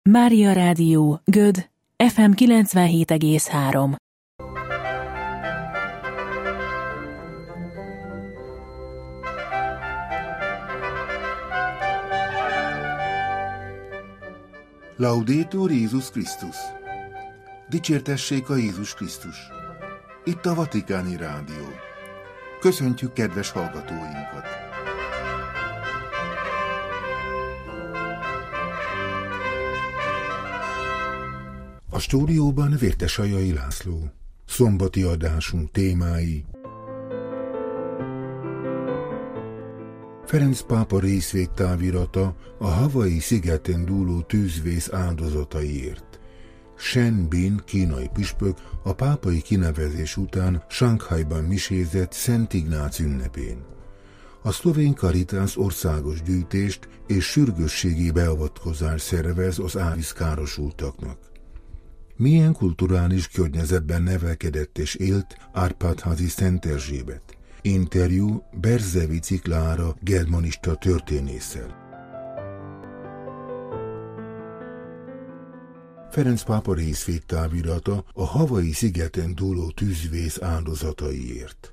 Mária Rádió, Göd, FM 97,3. Laudetur Jézus Krisztus! Dicsértessék a Jézus Krisztus! Itt a Vatikáni Rádió. Köszöntjük kedves hallgatóinkat! A stúdióban Vértesajai László. Szombati adásunk témái: Ferenc pápa részvédtávirata a Hawaii szigeten dúló tűzvész áldozataiért. Shen Bin kínai püspök a pápai kinevezés után Sanghajban misézett Szent Ignác ünnepén. A szlovén Caritas országos gyűjtést és sürgősségi beavatkozást szervez az árvízkárosultaknak. Milyen kulturális környezetben nevelkedett és élt Árpád-házi Szent Erzsébet? Interjú Berzevici Klára germanista történésszel. Ferenc pápa részvédtávirata a Hawaii szigeten dúló tűzvész áldozataiért.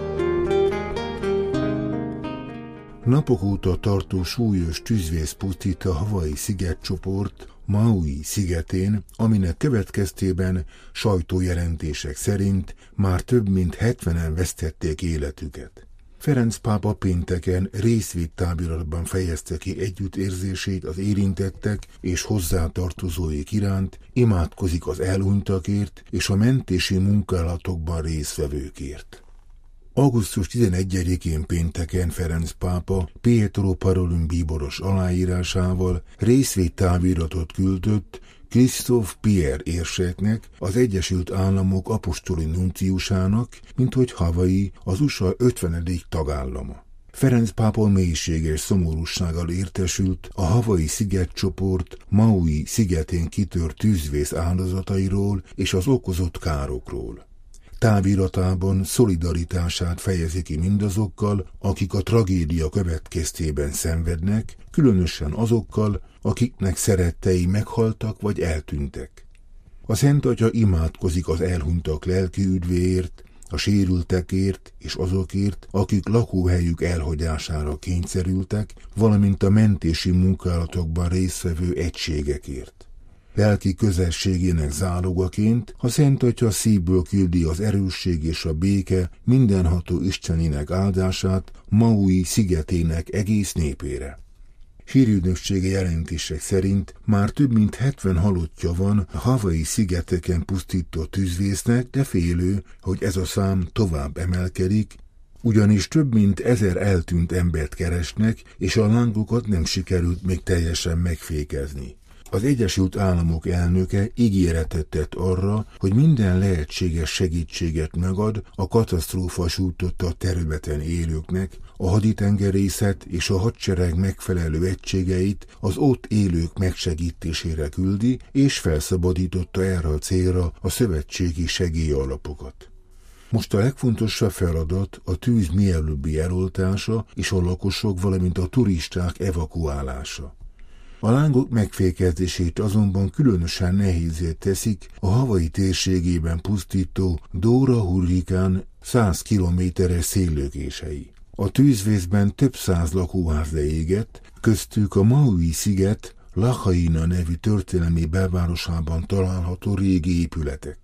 Napok óta tartó súlyos tűzvész pusztít a Hawaii szigetcsoport Maui szigetén, aminek következtében sajtójelentések szerint már több mint 70-en vesztették életüket. Ferenc pápa pénteken részvédtáviratban fejezte ki együttérzését az érintettek és hozzátartozóik iránt, imádkozik az elhunytakért és a mentési munkálatokban résztvevőkért. Augusztus 11-én pénteken Ferenc pápa Pietro Parolin bíboros aláírásával részvédtáviratot küldött Christophe Pierre érseknek, az Egyesült Államok apostoli nunciusának, minthogy Hawaii az USA 50. tagállama. Ferenc pápa mélységes szomorúsággal értesült a Hawaii szigetcsoport Maui szigetén kitört tűzvész áldozatairól és az okozott károkról. Táviratában szolidaritását fejezi ki mindazokkal, akik a tragédia következtében szenvednek, különösen azokkal, akiknek szerettei meghaltak vagy eltűntek. A Szent Atya imádkozik az elhunytak lelki üdvéért, a sérültekért és azokért, akik lakóhelyük elhagyására kényszerültek, valamint a mentési munkálatokban résztvevő egységekért. Lelki közösségének zálogaként a Szent Atya szívből küldi az erősség és a béke mindenható Istenének áldását Maui szigetének egész népére. Hírügynöksége jelentések szerint már több mint 70 halottja van a Hawaii szigeteken pusztított tűzvésznek, de félő, hogy ez a szám tovább emelkedik, ugyanis több mint 1000 eltűnt embert keresnek, és a lángokat nem sikerült még teljesen megfékezni. Az Egyesült Államok elnöke ígéretet tett arra, hogy minden lehetséges segítséget megad a katasztrófa sújtotta területen élőknek, a haditengerészet és a hadsereg megfelelő egységeit az ott élők megsegítésére küldi, és felszabadította erre a célra a szövetségi segélyalapokat. Most a legfontosabb feladat a tűz mielőbbi eloltása és a lakosok, valamint a turisták evakuálása. A lángok megfékezését azonban különösen nehézzé teszik a Hawaii térségében pusztító Dora hurrikán 100 kilométeres széllökései. A tűzvészben több száz lakóház leégett, köztük a Maui sziget Lahaina nevű történelmi belvárosában található régi épületek.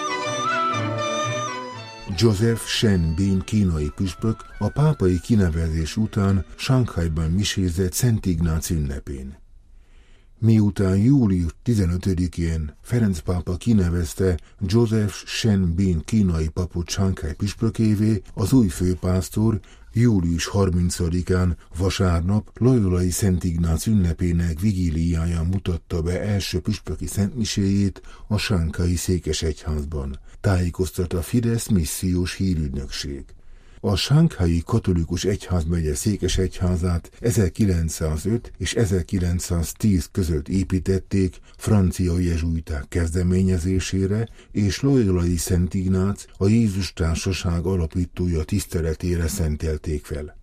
Joseph Shen Bin kínai püspök a pápai kinevezés után Sanghajban misézett Szent Ignác ünnepén. Miután július 15-én Ferenc pápa kinevezte Joseph Shen Bin kínai papot Sanghaj püspökévé, az új főpásztor július 30-án vasárnap Loyolai Szent Ignác ünnepének vigíliáján mutatta be első püspöki szentmiséjét a Shanghai székesegyházban, tájékoztat a Fidesz missziós hírügynökség. A Shanghai katolikus egyházmegye székesegyházát 1905 és 1910 között építették francia jezsuiták kezdeményezésére, és Loyolai Szent Ignác, a Jézus Társaság alapítója tiszteletére szentelték fel.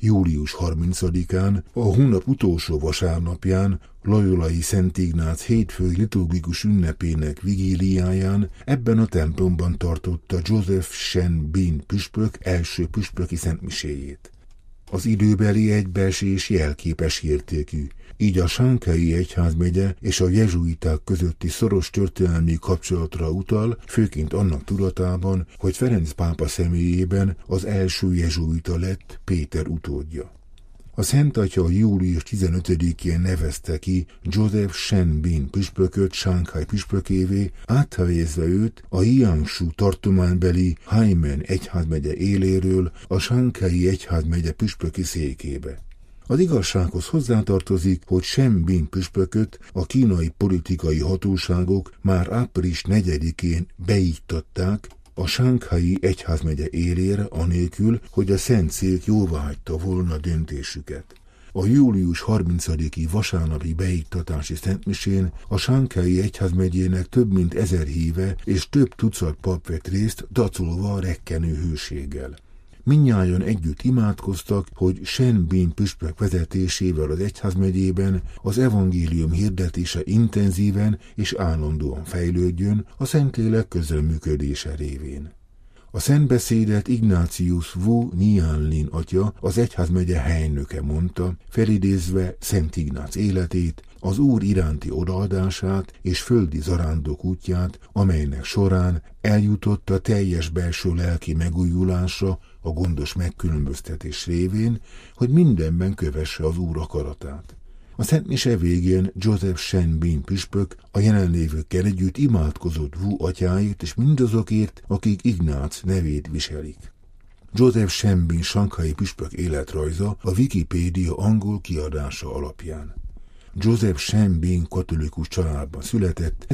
Július 30-án, a hónap utolsó vasárnapján, Loyolai Szent Ignác hétfői liturgikus ünnepének vigíliáján ebben a templomban tartotta Joseph Shen Bin püspök első püspöki szentmiséjét. Az időbeli egybeesés jelképes értékű, így a Shanghai egyházmegye és a jezsuiták közötti szoros történelmi kapcsolatra utal, főként annak tudatában, hogy Ferenc pápa személyében az első jezsuita lett Péter utódja. A Szent Atya július 15-én nevezte ki Joseph Shen Bin püspököt Shanghai püspökévé, áthelyezve őt a Jiangsu tartománybeli Haimen egyházmegye éléről a Shanghai egyházmegye püspöki székébe. Az igazsághoz hozzátartozik, hogy Shen Bin püspököt a kínai politikai hatóságok már április 4-én beiktatták a Shanghai egyházmegye élére anélkül, hogy a Szentszék jóváhagyta volna döntésüket. A július 30-i vasárnapi beiktatási szentmisén a Shanghai egyházmegyének több mint 1000 híve és több tucat pap vett részt, dacolva a rekkenő hőséggel. Mindnyájan együtt imádkoztak, hogy Shen Bin püspök vezetésével az egyházmegyében az evangélium hirdetése intenzíven és állandóan fejlődjön a Szentlélek közreműködése révén. A szentbeszédet Ignatius Wu Nianlin atya, az egyházmegye helynöke mondta, felidézve Szent Ignác életét, az Úr iránti odaadását és földi zarándok útját, amelynek során eljutott a teljes belső lelki megújulásra, a gondos megkülönböztetés révén, hogy mindenben kövesse az Úr akaratát. A szentmise végén Joseph Shen Bin püspök a jelenlévőkkel együtt imádkozott Wu atyáért és mindazokért, akik Ignác nevét viselik. Joseph Shen Bin shanghai püspök életrajza a Wikipédia angol kiadása alapján. Joseph Shen Bin katolikus családban született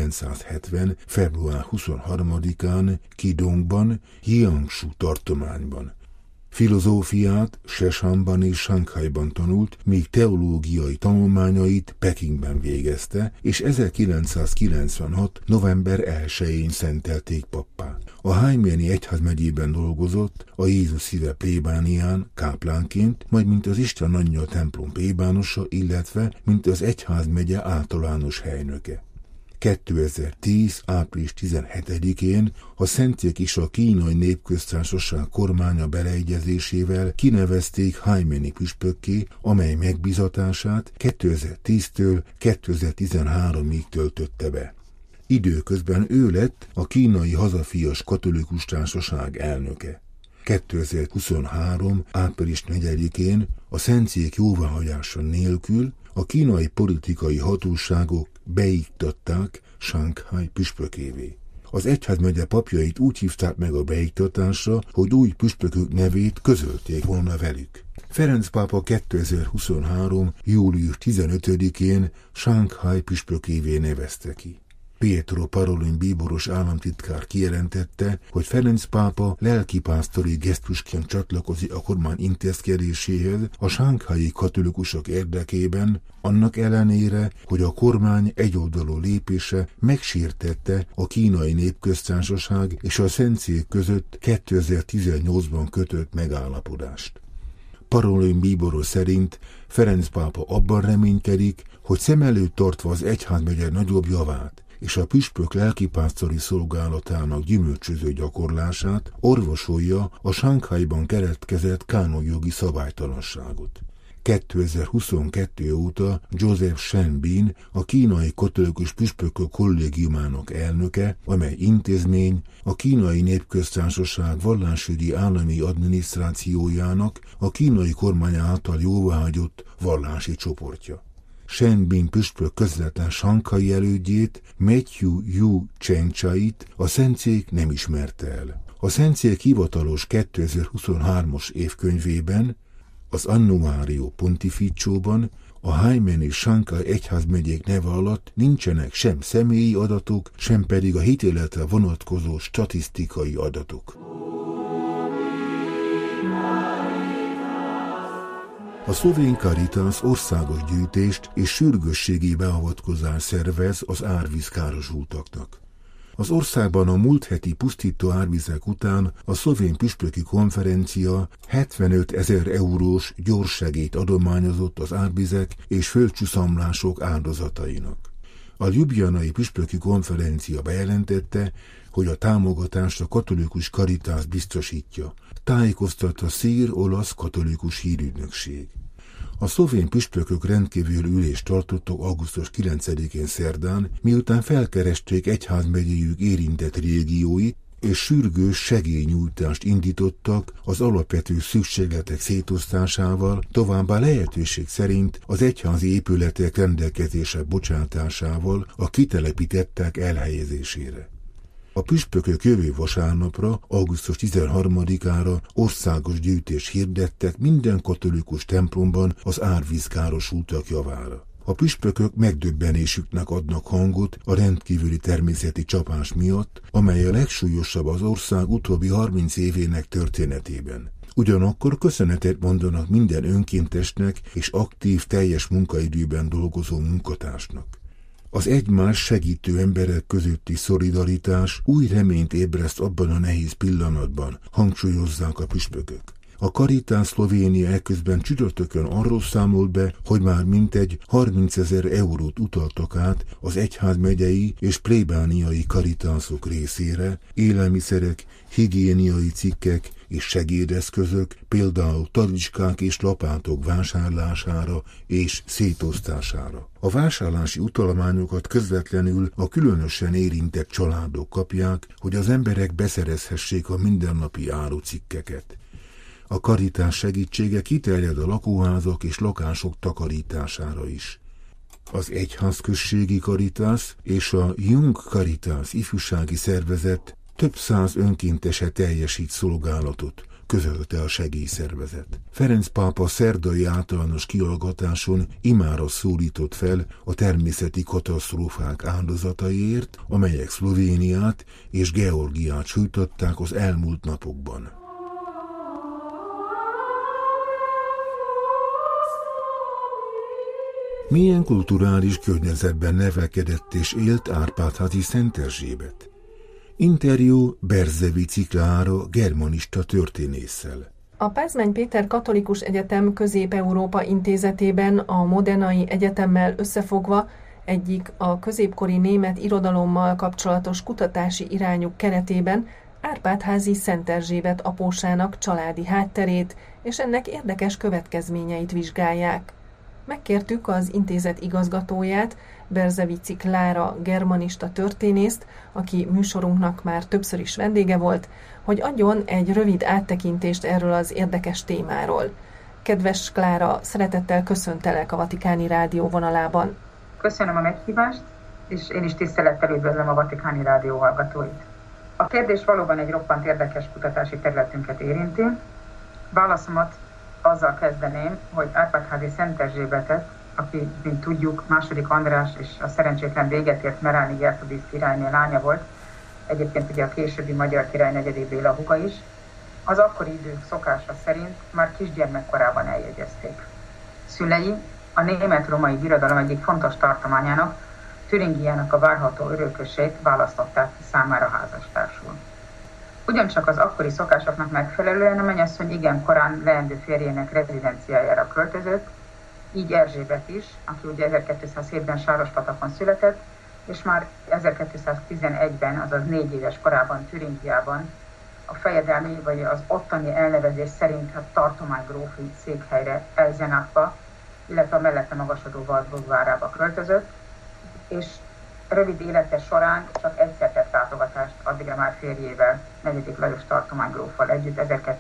1970. február 23-án Qidongban, Jiangsu tartományban. Filozófiát Szesanban és Shanghaiban tanult, míg teológiai tanulmányait Pekingben végezte, és 1996. november 1-én szentelték pappá. A Haimeni egyházmegyében dolgozott, a Jézus szíve plébánián, káplánként, majd mint az Isten Anyja templom plébánosa, illetve mint az egyházmegye általános helynöke. 2010. április 17-én a Szentszék és a Kínai Népköztársaság kormánya beleegyezésével kinevezték Haimeni püspökké, amely megbízatását 2010-től 2013-ig töltötte be. Időközben ő lett a Kínai Hazafias Katolikus Társaság elnöke. 2023. április 4-én a Szentszék jóváhagyása nélkül a kínai politikai hatóságok beiktatták Shanghai püspökévé. Az egyházmegye papjait úgy hívták meg a beiktatásra, hogy új püspökök nevét közölték volna velük. Ferenc pápa 2023. július 15-én Shanghai püspökévé nevezte ki. Pietro Parolin bíboros államtitkár kijelentette, hogy Ferenc pápa lelkipásztori gesztusként csatlakozik a kormány intézkedéséhez a shanghai katolikusok érdekében, annak ellenére, hogy a kormány egyoldalú lépése megsértette a Kínai Népköztársaság és a Szentszék között 2018-ban kötött megállapodást. Parolin bíboros szerint Ferenc pápa abban reménykedik, hogy szem előtt tartva az egyházmegye nagyobb javát és a püspök lelkipásztori szolgálatának gyümölcsöző gyakorlását orvosolja a Shanghaiban keletkezett kánonjogi szabálytalanságot. 2022 óta Joseph Shen Bin a kínai katolikus püspökök kollégiumának elnöke, amely intézmény a Kínai Népköztársaság vallásügyi állami adminisztrációjának a kínai kormány által jóváhagyott vallási csoportja. Shen Bin püspök közvetlen shanghai elődjét, Matthew Yu Chengchait a Szentszék nem ismerte el. A Szentszék hivatalos 2023-as évkönyvében, az Annuario Pontificióban a Haimen és Shanghai egyházmegyék neve alatt nincsenek sem személyi adatok, sem pedig a hitéletre vonatkozó statisztikai adatok. A szlovén Caritas országos gyűjtést és sürgősségi beavatkozást szervez az árvíz károsultaknak. Az országban a múlt heti pusztító árvizek után a szlovén püspöki konferencia 75 000 eurós gyorssegélyt adományozott az árvizek és földcsúszamlások áldozatainak. A ljubljanai püspöki konferencia bejelentette, hogy a támogatást a katolikus Caritas biztosítja, tájékoztatta szír-olasz katolikus hírügynökség. A szlovén püspökök rendkívül ülést tartottak augusztus 9-én szerdán, miután felkeresték egyházmegyéjük érintett régióit, és sürgős segélynyújtást indítottak az alapvető szükségletek szétosztásával, továbbá lehetőség szerint az egyházi épületek rendelkezésre bocsátásával a kitelepítettek elhelyezésére. A püspökök jövő vasárnapra, augusztus 13-ára országos gyűjtést hirdettek minden katolikus templomban az árvízkárosultak javára. A püspökök megdöbbenésüknek adnak hangot a rendkívüli természeti csapás miatt, amely a legsúlyosabb az ország utóbbi 30 évének történetében. Ugyanakkor köszönetet mondanak minden önkéntesnek és aktív, teljes munkaidőben dolgozó munkatársnak. Az egymás segítő emberek közötti szolidaritás új reményt ébreszt abban a nehéz pillanatban, hangsúlyozzák a püspökök. A Caritas Szlovénia eközben csütörtökön arról számolt be, hogy már mintegy 30 000 eurót utaltak át az egyházmegyei és plébániai Caritasok részére, élelmiszerek, higiéniai cikkek és segédeszközök, például talicskák és lapátok vásárlására és szétosztására. A vásárlási utalványokat közvetlenül a különösen érintett családok kapják, hogy az emberek beszerezhessék a mindennapi árucikkeket. A Caritas segítsége kiterjed a lakóházak és lakások takarítására is. Az egyházközségi Caritas és a Young Caritas ifjúsági szervezet több száz önkéntese teljesít szolgálatot, közölte a segélyszervezet. Ferenc pápa szerdai általános kihallgatáson imára szólított fel a természeti katasztrófák áldozataiért, amelyek Szlovéniát és Georgiát sújtották az elmúlt napokban. Milyen kulturális környezetben nevelkedett és élt Árpád-házi Szent Erzsébet? Interjú Berzevici Klára germanista történésszel. A Pázmány Péter Katolikus Egyetem Közép-Európa Intézetében a Modenai Egyetemmel összefogva egyik a középkori német irodalommal kapcsolatos kutatási irányuk keretében Árpád-házi Szent Erzsébet apósának családi hátterét és ennek érdekes következményeit vizsgálják. Megkértük az intézet igazgatóját, Berzevici Klára germanista történészt, aki műsorunknak már többször is vendége volt, hogy adjon egy rövid áttekintést erről az érdekes témáról. Kedves Klára, szeretettel köszöntelek a Vatikáni Rádió vonalában. Köszönöm a meghívást, és én is tisztelettel üdvözlöm a Vatikáni Rádió hallgatóit. A kérdés valóban egy roppant érdekes kutatási területünket érinti. Válaszomat azzal kezdeném, hogy Árpád-házi Szent Erzsébetet, aki, mint tudjuk, II. András és a szerencsétlen véget ért Merányi Gertrudis királyné lánya volt, egyébként ugye a későbbi magyar király negyedik Béla húga is, az akkori idők szokása szerint már kisgyermekkorában eljegyezték. Szülei a német-római birodalom egyik fontos tartományának, Türingiának a várható örökösét választották ki számára házastársul. Ugyancsak az akkori szokásoknak megfelelően a mennyasszony igen korán leendő férjének rezidenciájára költözött, így Erzsébet is, aki ugye 1207-ben Sárospatakon született, és már 1211-ben, azaz 4 éves korában Türingiában a fejedelmi vagy az ottani elnevezés szerint a tartománygrófi székhelyre Eisenachba, illetve a mellette magasodó Wartburg várába költözött, és rövid élete során csak egyszer tett látogatást addigra már férjével, 4. Lajos tartománygróffal együtt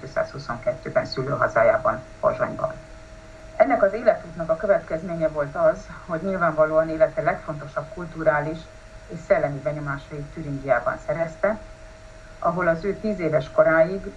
1222-ben szülőhazájában, Pozsonyban. Ennek az életútnak a következménye volt az, hogy nyilvánvalóan élete legfontosabb kulturális és szellemi benyomásait Türingiában szerezte, ahol az ő 10 éves koráig,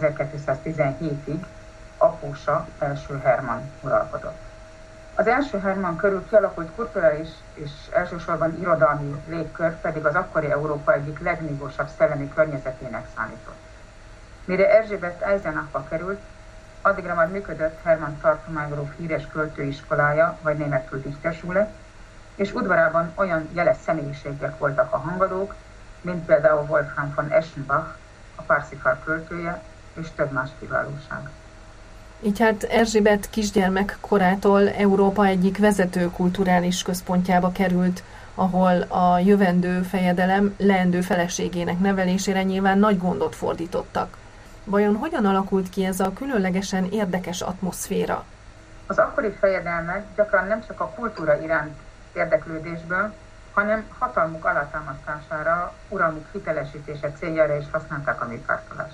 1217-ig apósa első Hermann uralkodott. Az első Hermann körül kialakult kulturális és elsősorban irodalmi légkör pedig az akkori Európa egyik legnívósabb szellemi környezetének számított. Mire Erzsébet Eisenachba került, addigra már működött Hermann tartománygróf híres költőiskolája, vagy németül Dichterschule, és udvarában olyan jeles személyiségek voltak a hangadók, mint például Wolfgang von Eschenbach, a Parsifal költője, és több más kiválóság. Így hát Erzsébet kisgyermek korától Európa egyik vezető kulturális központjába került, ahol a jövendő fejedelem leendő feleségének nevelésére nyilván nagy gondot fordítottak. Vajon hogyan alakult ki ez a különlegesen érdekes atmoszféra? Az akkori fejedelmek gyakran nem csak a kultúra iránt érdeklődésből, hanem hatalmuk alátámasztására, uralmuk hitelesítése céljára is használták a műpártolást.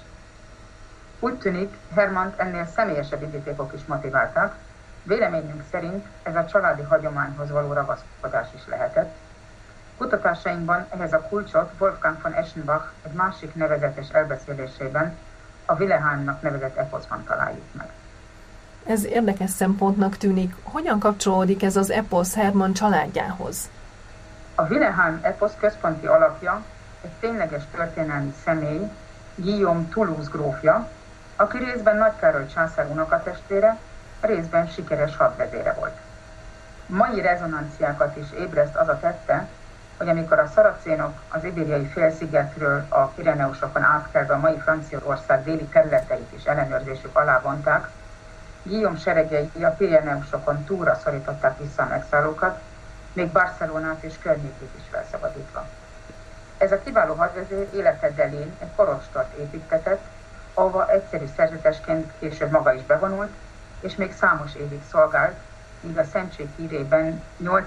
Úgy tűnik, Hermannt ennél személyesebb indítékok is motiválták, véleményünk szerint ez a családi hagyományhoz való ragaszkodás is lehetett. Kutatásainkban ehhez a kulcsot Wolfgang von Eschenbach egy másik nevezetes elbeszélésében, a Wilhelmnak nevezett eposzban találjuk meg. Ez érdekes szempontnak tűnik. Hogyan kapcsolódik ez az eposz Hermann családjához? A Wilhelm eposz központi alapja egy tényleges történelmi személy, Guillaume Toulouse grófja, aki részben Nagy Károly császár unokatestvére, részben sikeres hadvezére volt. Mai rezonanciákat is ébreszt az a tette, hogy amikor a szaracénok az ibériai félszigetről a Pireneusokon átkelve a mai Franciaország déli területeit is ellenőrzésük alá vonták, Guillaume seregei a Pireneusokon túlra szorították vissza a megszállókat, még Barcelonát és környékét is felszabadítva. Ez a kiváló hadvezér élete delén egy kolostort építtetett, ahova egyszerű szerzetesként később maga is bevonult, és még számos évig szolgált, míg a szentség hírében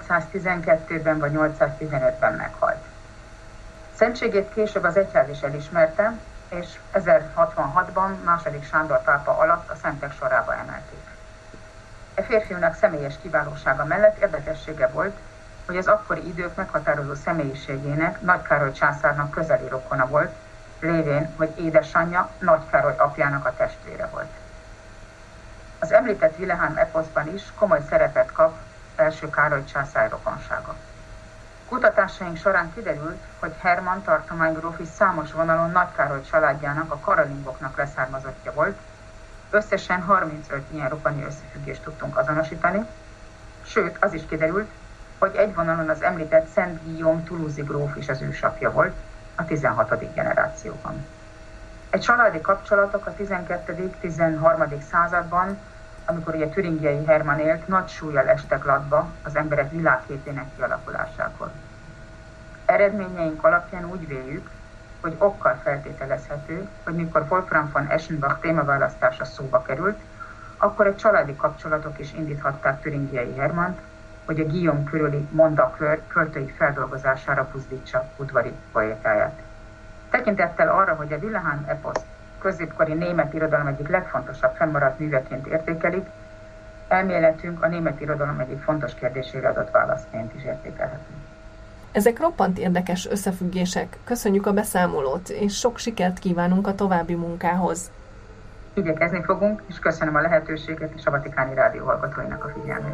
812-ben vagy 815-ben meghalt. Szentségét később az egyház is elismerte, és 1066-ban II. Sándor pápa alatt a szentek sorába emelték. E férfiúnak személyes kiválósága mellett érdekessége volt, hogy az akkori idők meghatározó személyiségének Nagy Károly császárnak közeli rokona volt, lévén, hogy édesanyja Nagy Károly apjának a testvére volt. Az említett Wilhelm eposzban is komoly szerepet kap első Károly császár rokonsága. Kutatásaink során kiderült, hogy Hermann tartománygróf is számos vonalon Nagy Károly családjának, a karolingoknak leszármazottja volt. Összesen 35 ilyen rokoni összefüggést tudtunk azonosítani, sőt, az is kiderült, hogy egy vonalon az említett Szent Guillaume Toulouse-i gróf is az ősapja volt a 16. generációban. Egy családi kapcsolatok a 12.-13. században, amikor ugye türingiai Hermann élt, nagy súllyal estek latba az emberek világképének kialakulásakor. Eredményeink alapján úgy véljük, hogy okkal feltételezhető, hogy mikor Wolfgang von Eschenbach témaválasztása szóba került, akkor egy családi kapcsolatok is indíthatták türingiai Hermannt, hogy a Guillaume körüli mondakör költői feldolgozására buzdítsa udvari poétáját. Tekintettel arra, hogy a Wilhelm eposz középkori német irodalom egyik legfontosabb fennmaradt műveként értékelik, elméletünk a német irodalom egyik fontos kérdésére adott válaszként is értékelhető. Ezek roppant érdekes összefüggések. Köszönjük a beszámolót, és sok sikert kívánunk a további munkához. Igyekezni fogunk, és köszönöm a lehetőséget és a Vatikáni Rádió hallgatóinak a figyelmét.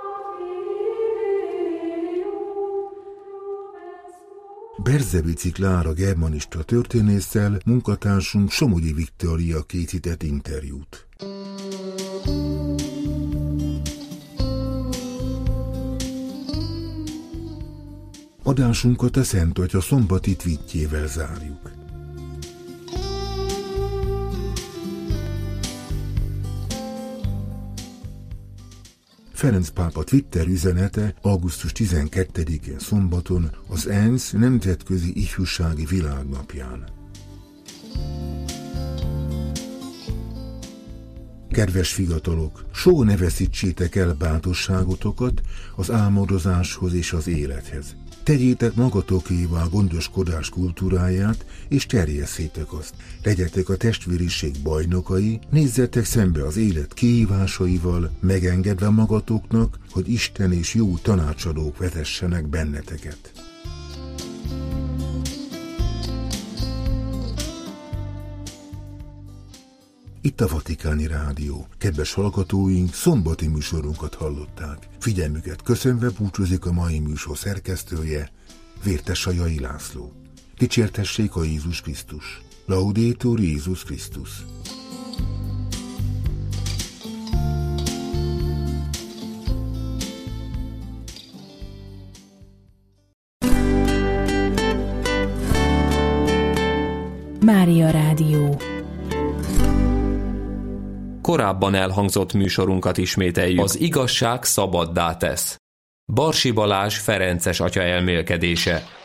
Berzevici Klára germanista történésszel munkatársunk Somogyi Viktória készített interjút. Adásunkat a Szent Atya szombati tweetjével zárjuk. Ferenc pápa Twitter üzenete augusztus 12-én szombaton az ENSZ Nemzetközi Ifjúsági Világnapján. Kedves fiatalok, soha ne veszítsétek el bátorságotokat az álmodozáshoz és az élethez. Tegyétek magatokévá a gondoskodás kultúráját, és terjesszétek azt. Legyetek a testvériség bajnokai, nézzetek szembe az élet kihívásaival, megengedve magatoknak, hogy Isten és jó tanácsadók vezessenek benneteket. Itt a Vatikáni Rádió. Kedves hallgatóink, szombati műsorunkat hallották. Figyelmüket köszönve búcsúzik a mai műsor szerkesztője, Vértes Sajai László. Dicsértessék a Jézus Krisztus. Laudetur Jézus Krisztus. Mária Rádió. Korábban elhangzott műsorunkat ismételjük. Az igazság szabaddá tesz. Barsi Balázs ferences atya elmélkedése.